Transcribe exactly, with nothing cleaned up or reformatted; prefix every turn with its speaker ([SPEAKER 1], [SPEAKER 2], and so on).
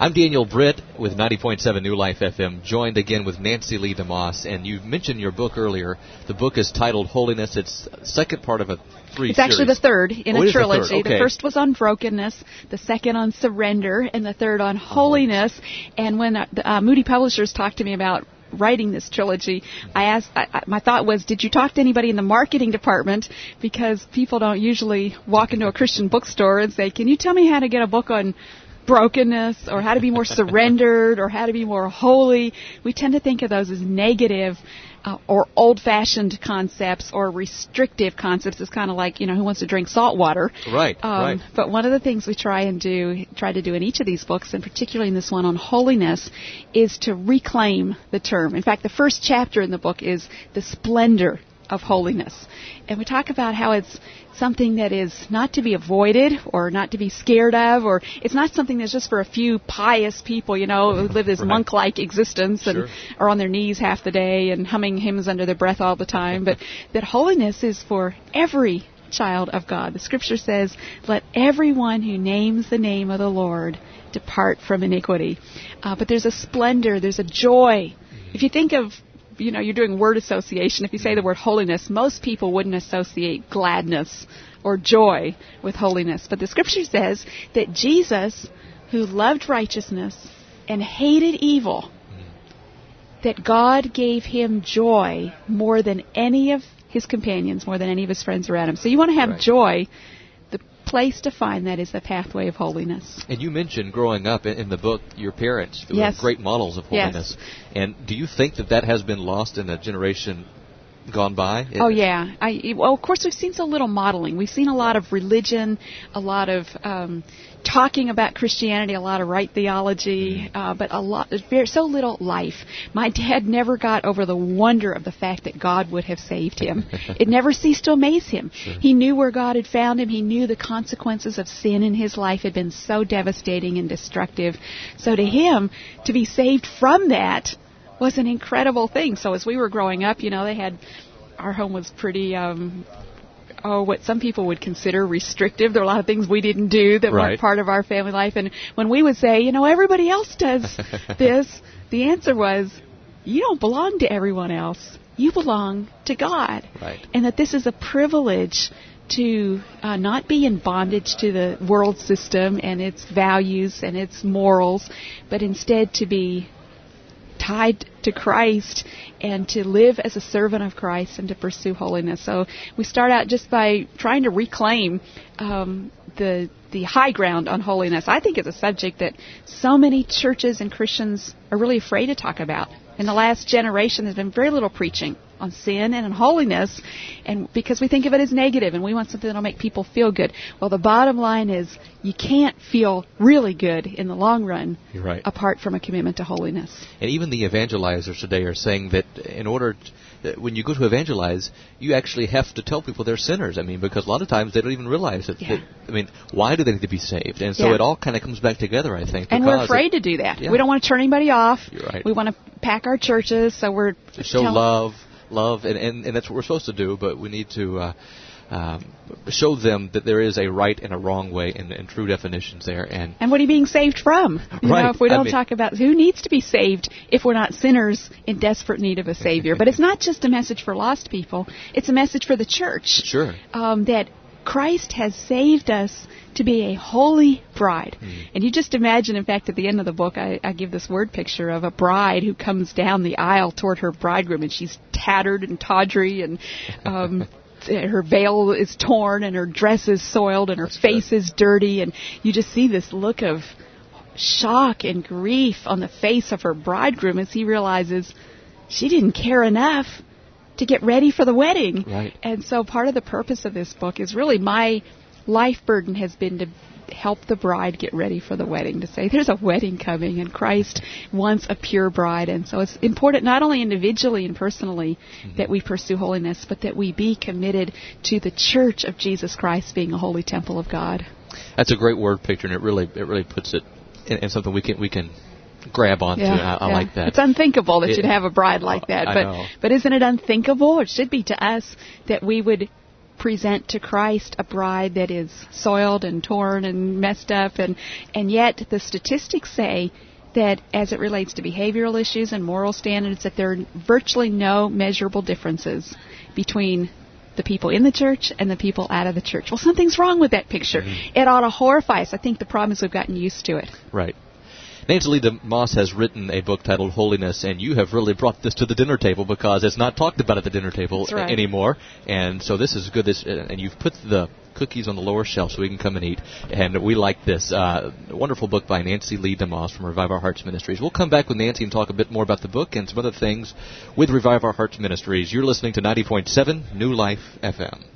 [SPEAKER 1] I'm Daniel Britt with ninety point seven New Life F M, joined again with Nancy Lee DeMoss. And you mentioned your book earlier. The book is titled Holiness. It's the second part of a three
[SPEAKER 2] It's
[SPEAKER 1] series.
[SPEAKER 2] actually the third in
[SPEAKER 1] oh,
[SPEAKER 2] a
[SPEAKER 1] it is
[SPEAKER 2] trilogy.
[SPEAKER 1] The, third. Okay.
[SPEAKER 2] The first was on brokenness, the second on surrender, and the third on holiness. And when uh, the, uh, Moody Publishers talked to me about writing this trilogy, I asked, I, I, my thought was, did you talk to anybody in the marketing department? Because people don't usually walk into a Christian bookstore and say, can you tell me how to get a book on brokenness, or how to be more surrendered, or how to be more holy? We tend to think of those as negative uh, or old-fashioned concepts or restrictive concepts. It's kind of like, you know, who wants to drink salt water?
[SPEAKER 1] Right,
[SPEAKER 2] um,
[SPEAKER 1] right.
[SPEAKER 2] But one of the things we try and do, try to do in each of these books, and particularly in this one on holiness, is to reclaim the term. In fact, the first chapter in the book is the splendor of holiness. And we talk about how it's something that is not to be avoided or not to be scared of, or it's not something that's just for a few pious people, you know, who live this right. monk-like existence and
[SPEAKER 1] sure.
[SPEAKER 2] are on their knees half the day and humming hymns under their breath all the time, but that holiness is for every child of God. The Scripture says, let everyone who names the name of the Lord depart from iniquity. Uh, but there's a splendor, there's a joy. If you think of, you know, you're doing word association. If you say the word holiness, most people wouldn't associate gladness or joy with holiness. But the Scripture says that Jesus, who loved righteousness and hated evil, that God gave him joy more than any of his companions, more than any of his friends around him. So you want to have
[SPEAKER 1] right.
[SPEAKER 2] joy. The place to find that is the pathway of holiness.
[SPEAKER 1] And you mentioned growing up in, in the book, your parents who
[SPEAKER 2] yes.
[SPEAKER 1] were great models of holiness.
[SPEAKER 2] Yes.
[SPEAKER 1] And do you think that that has been lost in a generation gone by?
[SPEAKER 2] Oh, yeah. I, well, of course, we've seen so little modeling. We've seen a lot of religion, a lot of um, talking about Christianity, a lot of right theology, uh, but a lot, there's so little life. My dad never got over the wonder of the fact that God would have saved him. It never ceased to amaze him. Sure. He knew where God had found him. He knew the consequences of sin in his life had been so devastating and destructive. So to him, to be saved from that was an incredible thing. So as we were growing up, you know, they had, our home was pretty, um, oh, what some people would consider restrictive. There were a lot of things we didn't do that
[SPEAKER 1] right.
[SPEAKER 2] weren't part of our family life. And when we would say, you know, everybody else does this, the answer was, you don't belong to everyone else. You belong to God.
[SPEAKER 1] Right.
[SPEAKER 2] And that this is a privilege to uh, not be in bondage to the world system and its values and its morals, but instead to be tied to Christ and to live as a servant of Christ and to pursue holiness. So we start out just by trying to reclaim um, the the high ground on holiness. I think it's a subject that so many churches and Christians are really afraid to talk about. In the last generation, there's been very little preaching on sin and on holiness, and because we think of it as negative and we want something that will make people feel good. Well, the bottom line is you can't feel really good in the long run
[SPEAKER 1] You're right.
[SPEAKER 2] apart from a commitment to holiness.
[SPEAKER 1] And even the evangelizers today are saying that in order to, that when you go to evangelize, you actually have to tell people they're sinners. I mean, because a lot of times they don't even realize it.
[SPEAKER 2] Yeah.
[SPEAKER 1] That, I mean, why do they need to be saved? And so
[SPEAKER 2] yeah.
[SPEAKER 1] it all kind of comes back together, I think.
[SPEAKER 2] And we're afraid
[SPEAKER 1] it,
[SPEAKER 2] to do that.
[SPEAKER 1] Yeah.
[SPEAKER 2] We don't want to turn anybody off.
[SPEAKER 1] You're right.
[SPEAKER 2] We want to pack our churches, so we're
[SPEAKER 1] to show
[SPEAKER 2] tell-
[SPEAKER 1] love, love, and, and, and that's what we're supposed to do, but we need to uh, um, show them that there is a right and a wrong way and, and true definitions there. And
[SPEAKER 2] And what are you being saved from? You
[SPEAKER 1] right.
[SPEAKER 2] know, if we don't
[SPEAKER 1] I mean,
[SPEAKER 2] talk about who needs to be saved if we're not sinners in desperate need of a Savior. But it's not just a message for lost people. It's a message for the church.
[SPEAKER 1] Sure.
[SPEAKER 2] Um, that Christ has saved us to be a holy bride. Mm. And you just imagine, in fact, at the end of the book, I, I give this word picture of a bride who comes down the aisle toward her bridegroom, and she's tattered and tawdry, and um, her veil is torn, and her dress is soiled, and her That's face good. is dirty, and you just see this look of shock and grief on the face of her bridegroom as he realizes she didn't care enough to get ready for the wedding.
[SPEAKER 1] Right.
[SPEAKER 2] And so part of the purpose of this book is really my life burden has been to help the bride get ready for the wedding, to say there's a wedding coming and Christ wants a pure bride. And so it's important not only individually and personally mm-hmm. that we pursue holiness, but that we be committed to the church of Jesus Christ being a holy temple of God.
[SPEAKER 1] That's a great word picture, and it really it really puts it in, in something we can we can grab onto.
[SPEAKER 2] Yeah,
[SPEAKER 1] I, I
[SPEAKER 2] yeah.
[SPEAKER 1] like that.
[SPEAKER 2] It's unthinkable that
[SPEAKER 1] it,
[SPEAKER 2] you'd have a bride like that.
[SPEAKER 1] I
[SPEAKER 2] but
[SPEAKER 1] know.
[SPEAKER 2] But isn't it unthinkable? It should be to us that we would present to Christ a bride that is soiled and torn and messed up, and, and yet the statistics say that as it relates to behavioral issues and moral standards, that there are virtually no measurable differences between the people in the church and the people out of the church. Well, something's wrong with that picture. Mm-hmm. It ought to horrify us. I think the problem is we've gotten used to it.
[SPEAKER 1] Right. Nancy Lee DeMoss has written a book titled Holiness, and you have really brought this to the dinner table because it's not talked about at the dinner table
[SPEAKER 2] That's right.
[SPEAKER 1] anymore. And so this is good. This, and you've put the cookies on the lower shelf so we can come and eat. And we like this. Uh, wonderful book by Nancy Lee DeMoss from Revive Our Hearts Ministries. We'll come back with Nancy and talk a bit more about the book and some other things with Revive Our Hearts Ministries. You're listening to ninety point seven New Life F M.